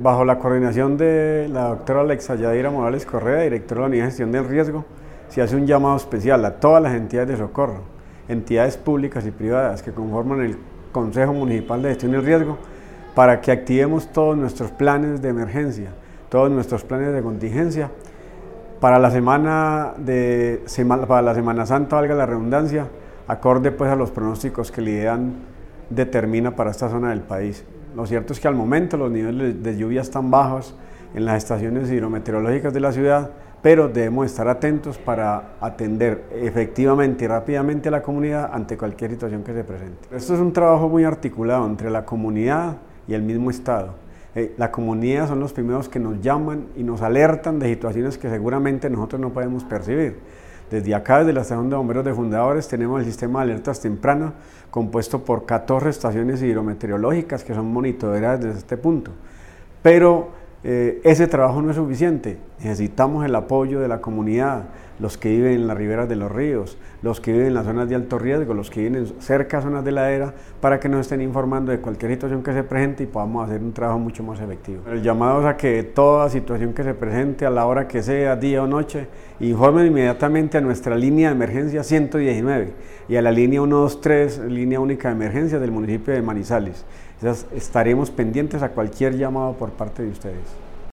bajo la coordinación de la doctora Alexa Yadira Morales Correa, directora de la Unidad de Gestión del Riesgo, se hace un llamado especial a todas las entidades de socorro, entidades públicas y privadas que conforman el Consejo Municipal de Gestión del Riesgo, para que activemos todos nuestros planes de emergencia, todos nuestros planes de contingencia, para la Semana Santa, valga la redundancia, acorde pues a los pronósticos que el IDEAN determina para esta zona del país. Lo cierto es que al momento los niveles de lluvia están bajos en las estaciones hidrometeorológicas de la ciudad, pero debemos estar atentos para atender efectivamente y rápidamente a la comunidad ante cualquier situación que se presente. Esto es un trabajo muy articulado entre la comunidad y el mismo Estado. La comunidad son los primeros que nos llaman y nos alertan de situaciones que seguramente nosotros no podemos percibir. Desde acá, desde la estación de bomberos de Fundadores, tenemos el sistema de alertas tempranas compuesto por 14 estaciones hidrometeorológicas que son monitoreadas desde este punto. Pero ese trabajo no es suficiente, necesitamos el apoyo de la comunidad, los que viven en las riberas de los ríos, los que viven en las zonas de alto riesgo, los que viven cerca de zonas de ladera, para que nos estén informando de cualquier situación que se presente y podamos hacer un trabajo mucho más efectivo. El llamado es a que toda situación que se presente, a la hora que sea, día o noche, informen inmediatamente a nuestra línea de emergencia 119 y a la línea 123, línea única de emergencia del municipio de Manizales. Estaremos pendientes a cualquier llamado por parte de ustedes.